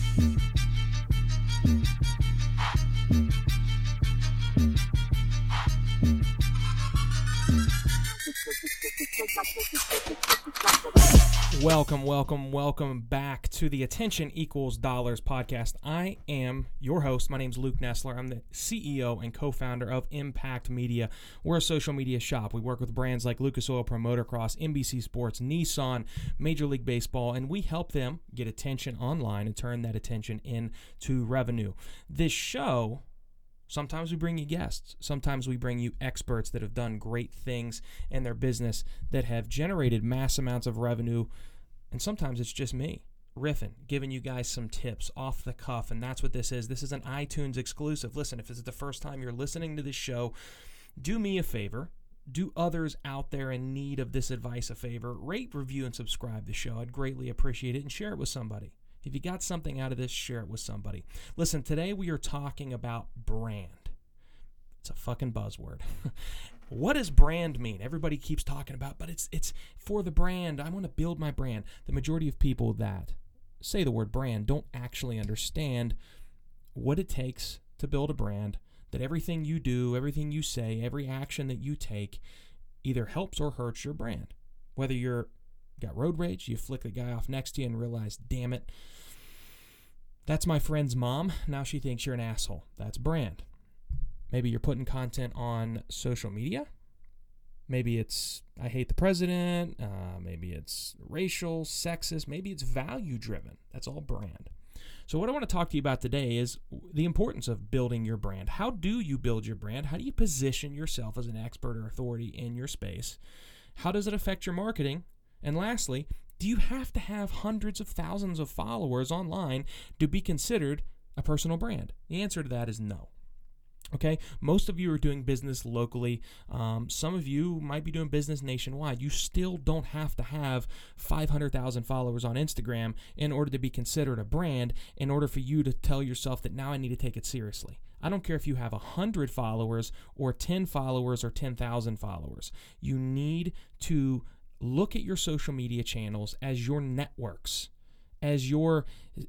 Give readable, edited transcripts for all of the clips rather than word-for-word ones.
Welcome back to the Attention Equals Dollars podcast. I am your host. My name's Luke Nestler. I'm the CEO and co-founder of Impact Media. We're a social media shop. We work with brands like Lucas Oil Pro Motocross, NBC Sports, Nissan, Major League Baseball, and we help them get attention online and turn that attention into revenue. This show, sometimes we bring you guests. Sometimes we bring you experts that have done great things in their business that have generated mass amounts of revenue. And sometimes it's just me riffing, giving you guys some tips off the cuff. And that's what this is. This is an iTunes exclusive. Listen, if this is the first time you're listening to this show, do me a favor. Do others out there in need of this advice a favor. Rate, review, and subscribe to the show. I'd greatly appreciate it. And share it with somebody. If you got something out of this, share it with somebody. Listen, today we are talking about brand. It's a fucking buzzword. What does brand mean? Everybody keeps talking about, but it's for the brand. I want to build my brand. The majority of people that say the word brand don't actually understand what it takes to build a brand, that everything you do, everything you say, every action that you take either helps or hurts your brand. Whether you're got road rage, you flick the guy off next to you and realize, damn it, that's my friend's mom. Now she thinks you're an asshole. That's brand. Maybe you're putting content on social media. Maybe it's, I hate the president. Maybe it's racial, sexist. Maybe it's value-driven. That's all brand. So what I want to talk to you about today is the importance of building your brand. How do you build your brand? How do you position yourself as an expert or authority in your space? How does it affect your marketing? And lastly, do you have to have hundreds of thousands of followers online to be considered a personal brand? The answer to that is no. Okay, most of you are doing business locally. Some of you might be doing business nationwide. You still don't have to have 500,000 followers on Instagram in order to be considered a brand, in order for you to tell yourself that now I need to take it seriously. I don't care if you have 100 followers or 10 followers or 10,000 followers. You need to look at your social media channels as your networks, as your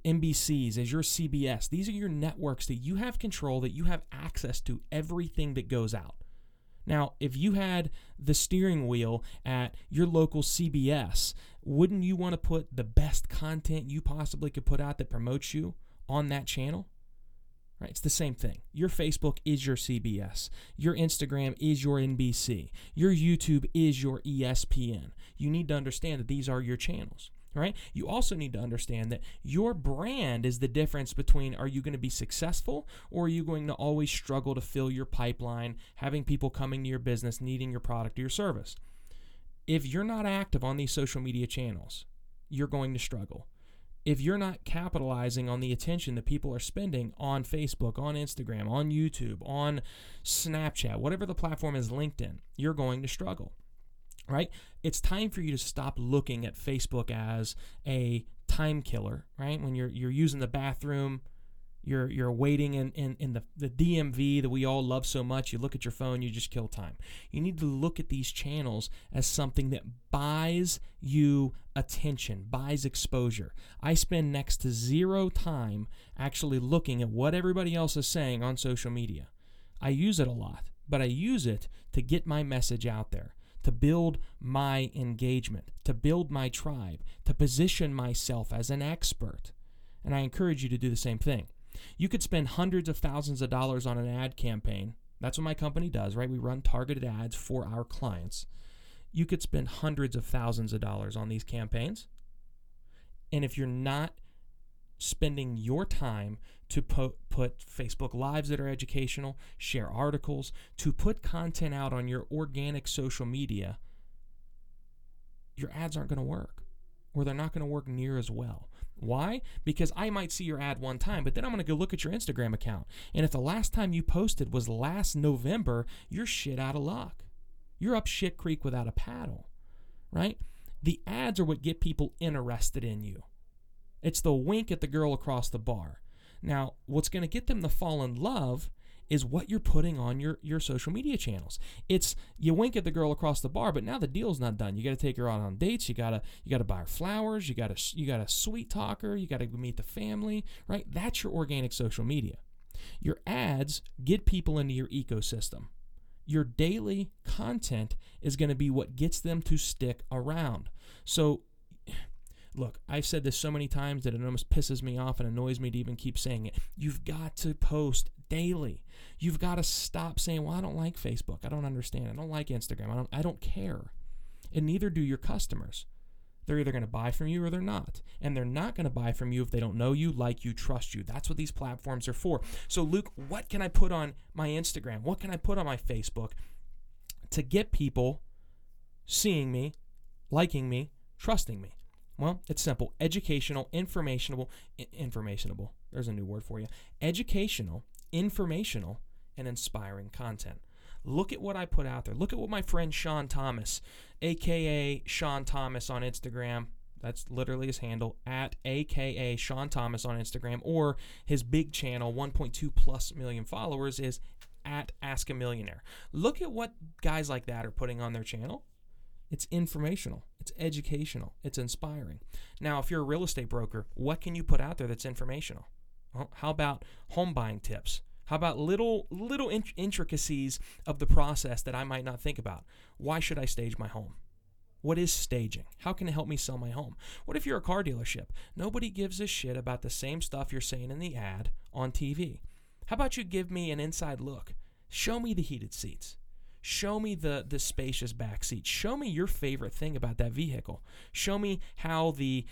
NBCs, as your CBS. These are your networks that you have control, that you have access to everything that goes out. Now, if you had the steering wheel at your local CBS, wouldn't you want to put the best content you possibly could put out that promotes you on that channel? Right? It's the same thing. Your Facebook is your CBS. Your Instagram is your NBC. Your YouTube is your ESPN. You need to understand that these are your channels. Right? You also need to understand that your brand is the difference between, are you going to be successful, or are you going to always struggle to fill your pipeline, having people coming to your business, needing your product or your service. If you're not active on these social media channels, you're going to struggle. If you're not capitalizing on the attention that people are spending on Facebook, on Instagram, on YouTube, on Snapchat, whatever the platform is, LinkedIn, you're going to struggle. Right? It's time for you to stop looking at Facebook as a time killer, right? When you're using the bathroom, you're waiting in the DMV that we all love so much, you look at your phone, you just kill time. You need to look at these channels as something that buys you attention, buys exposure. I spend next to zero time actually looking at what everybody else is saying on social media. I use it a lot, but I use it to get my message out there, to build my engagement, to build my tribe, to position myself as an expert. And I encourage you to do the same thing. You could spend hundreds of thousands of dollars on an ad campaign. That's what my company does, right? We run targeted ads for our clients. You could spend hundreds of thousands of dollars on these campaigns. And if you're not spending your time to put Facebook Lives that are educational, share articles, to put content out on your organic social media, your ads aren't going to work, or they're not going to work near as well. Why? Because I might see your ad one time, but then I'm going to go look at your Instagram account. And if the last time you posted was last November, you're shit out of luck. You're up shit creek without a paddle, right? The ads are what get people interested in you. It's the wink at the girl across the bar. Now, what's going to get them to fall in love is what you're putting on your social media channels. It's you wink at the girl across the bar, but now the deal's not done. You got to take her out on dates. You got to buy her flowers. You got to sweet talk her. You got to meet the family, right? That's your organic social media. Your ads get people into your ecosystem. Your daily content is going to be what gets them to stick around. So, look, I've said this so many times that it almost pisses me off and annoys me to even keep saying it. You've got to post daily. You've got to stop saying, well, I don't like Facebook. I don't understand. I don't like Instagram. I don't care. And neither do your customers. They're either going to buy from you or they're not. And they're not going to buy from you if they don't know you, like you, trust you. That's what these platforms are for. So, Luke, what can I put on my Instagram? What can I put on my Facebook to get people seeing me, liking me, trusting me? Well, it's simple. Educational, informational. There's a new word for you. Educational, informational, and inspiring content. Look at what I put out there. Look at what my friend Sean Thomas, a.k.a. Sean Thomas on Instagram, that's literally his handle, at a.k.a. Sean Thomas on Instagram, or his big channel, 1.2 plus million followers, is at Ask a Millionaire. Look at what guys like that are putting on their channel. It's informational. It's educational. It's inspiring. Now, if you're a real estate broker, what can you put out there that's informational? Well, how about home buying tips? How about little intricacies of the process that I might not think about? Why should I stage my home? What is staging? How can it help me sell my home? What if you're a car dealership? Nobody gives a shit about the same stuff you're saying in the ad on TV. How about you give me an inside look? Show me the heated seats. Show me the spacious back seat. Show me your favorite thing about that vehicle. Show me how the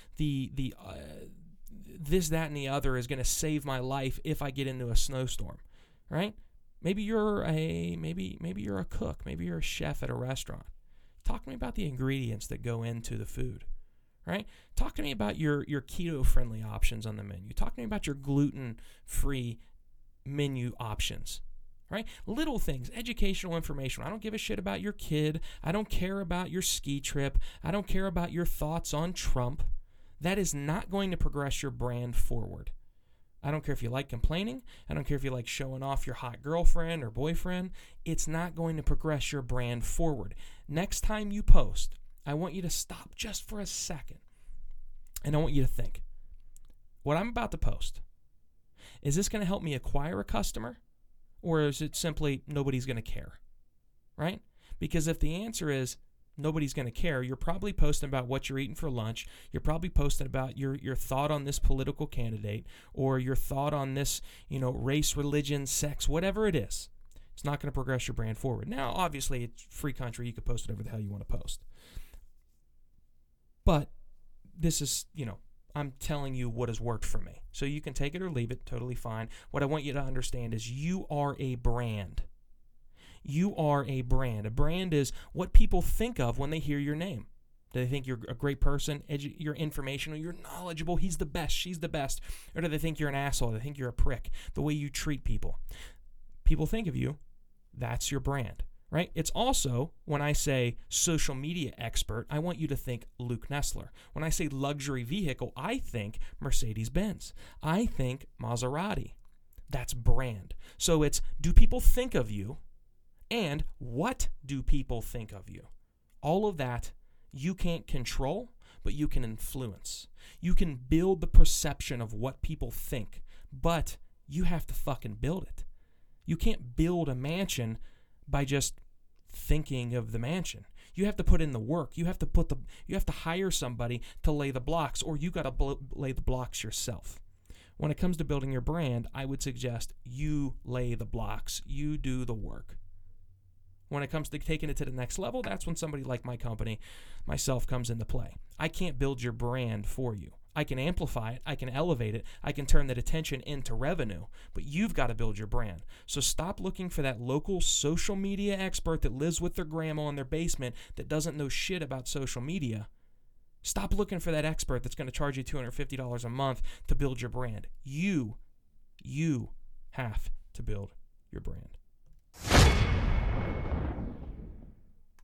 this, that, and the other is going to save my life if I get into a snowstorm. Right? Maybe you're a cook. Maybe you're a chef at a restaurant. Talk to me about the ingredients that go into the food. Right? Talk to me about your keto-friendly options on the menu. Talk to me about your gluten-free menu options. Right? Little things, educational, informational. I don't give a shit about your kid. I don't care about your ski trip. I don't care about your thoughts on Trump. That is not going to progress your brand forward. I don't care if you like complaining. I don't care if you like showing off your hot girlfriend or boyfriend. It's not going to progress your brand forward. Next time you post, I want you to stop just for a second. And I want you to think, what I'm about to post, is this going to help me acquire a customer? Or is it simply nobody's going to care? Right? Because if the answer is nobody's going to care, you're probably posting about what you're eating for lunch. You're probably posting about your thought on this political candidate, or your thought on this, race, religion, sex, whatever it is. It's not going to progress your brand forward. Now, obviously, it's a free country. You can post whatever the hell you want to post. But this is, I'm telling you what has worked for me. So you can take it or leave it, totally fine. What I want you to understand is you are a brand. You are a brand. A brand is what people think of when they hear your name. Do they think you're a great person, you're informational, you're knowledgeable, he's the best, she's the best? Or do they think you're an asshole, do they think you're a prick, the way you treat people? People think of you, that's your brand, right? It's also, when I say social media expert, I want you to think Luke Nessler. When I say luxury vehicle, I think Mercedes-Benz. I think Maserati. That's brand. So it's, do people think of you? And what do people think of you? All of that you can't control, but you can influence. You can build the perception of what people think, but you have to fucking build it. You can't build a mansion by just thinking of the mansion. You have to put in the work. You have to hire somebody to lay the blocks, or you got to lay the blocks yourself. When it comes to building your brand, I would suggest you lay the blocks. You do the work. When it comes to taking it to the next level, that's when somebody like my company, myself, comes into play. I can't build your brand for you. I can amplify it. I can elevate it. I can turn that attention into revenue. But you've got to build your brand. So stop looking for that local social media expert that lives with their grandma in their basement that doesn't know shit about social media. Stop looking for that expert that's going to charge you $250 a month to build your brand. You have to build your brand.